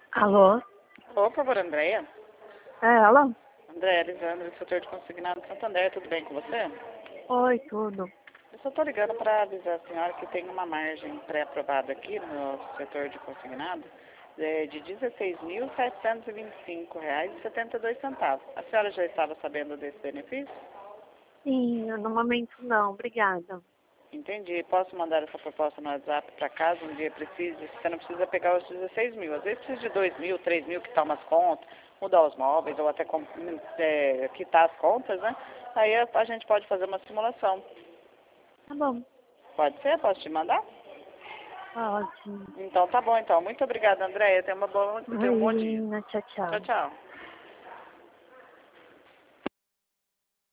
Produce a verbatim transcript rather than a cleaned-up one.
Alô? Por favor, Andréia. É ela? Andréia, Elisandra, setor de consignado Santander, tudo bem com você? Oi, tudo. Eu só estou ligando para avisar a senhora que tem uma margem pré-aprovada aqui no setor de consignado é, de dezesseis mil setecentos e vinte e cinco reais e setenta e dois centavos. A senhora já estava sabendo desse benefício? Sim, no momento não, obrigada. Entendi. Posso mandar essa proposta no WhatsApp para casa um dia precise? Você não precisa pegar os dezesseis mil. Às vezes precisa de dois mil, três mil, quitar umas contas, mudar os móveis ou até com- é, quitar as contas, né? Aí a, a gente pode fazer uma simulação. Tá bom, Pode ser? Posso te mandar? tá ótimo. Então tá bom, então. Muito obrigada, Andréia. Tenha uma boa, tenha um bom dia. Imagina, tchau, Tchau, tchau. tchau.